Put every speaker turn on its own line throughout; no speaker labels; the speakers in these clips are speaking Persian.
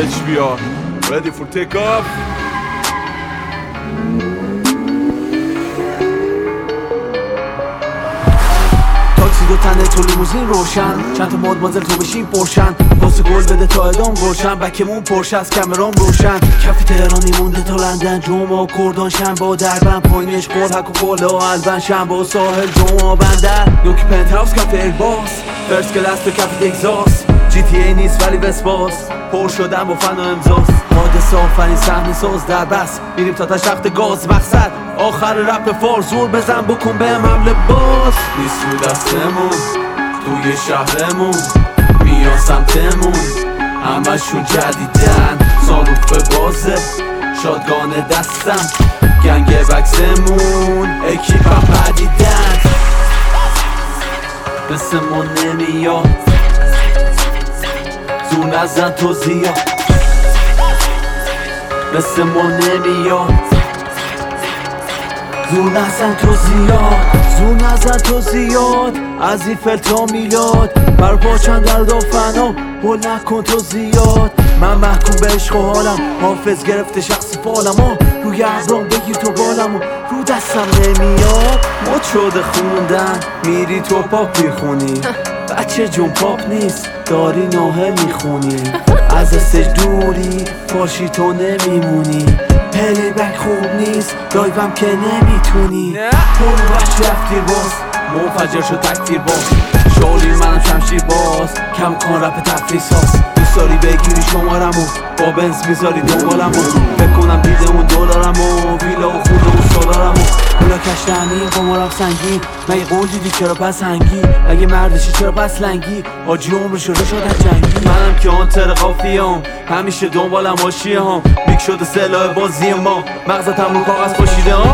HBR ready for take off.
تاکسی دو تنه تو لیموزین روشن، چند تا مادمازل تو بشین پرشن، واسه گل بده تا ادام روشن، بکمون پرش از کمرام روشن. کفی تهرانی مونده تا لندن، جمعه کردان شنبه و دربن، پایینش قول حک و قله و البن، شنبه و ساحل جمعه بندر، نوکی پنت هاوس کافه ایرباس، فرست کلاس تو کفی تگزاس، جی تی ای نیست ولی وسپاس، پر شدن با فن و امزاس، حادثه آفرین صحنه ساز در بس، میریم تا تشت گاز، مقصد آخر رپ فار، زور بزن بکن بهم حمله باز. نیست رو دستمون توی شهرمون، میان سمتمون همشون جدیدن، ساروف بازه شادگان دستم، گنگ بکسمون اکیپم پدیدن، مثل ما نمیاد زور نزن تو زیاد، مثل ما نمیاد زور نزن تو زیاد، زور نزن تو زیاد، از این فلتا میلاد بر پاچن درد و فنا، بل نکن تو زیاد، من محکوم به عشق و حالم، حافظ گرفته شخصی فالم، روی ابرام بگیر تو بالم و رو دستم نمیاد، مد شده خوندن میری تو پاپ میخونی، بچه جون پاپ نیست داری ناهل میخونی، از استج دوری پاشی تو نمیمونی، پلی بک خوب نیست لایوم که نمیتونی، برو بچه رفتیر باز منفجر شد تکتیر باز، شالی منم شمشیر باز، کم کن رپ تفریس هاست، دوست داری بگیری شمارمو با بنز میذاری دنبالمو، بکنم دیدمون دلارمو ویلا و خونه و سالارمو، اولا کشتنی قمارم سنگین، مگه قول دیدی چرا پس هنگی، اگه مردشی چرا پس لنگی، آجی عمر شده شد از جنگی، منم که آنتر قافیام همیشه دنبالم حاشیه هم، میک شده سلاح بازی ما، مغزتم رو کاغذ پاشیده ها،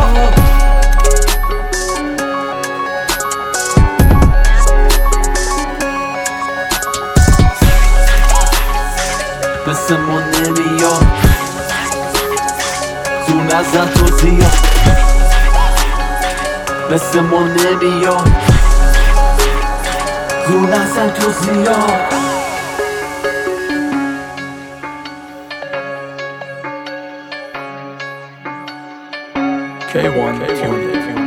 مثل ما نمیاد زور نزن تو زیاد، مثل ما نمیاد زور نزن تو زیاد.
K1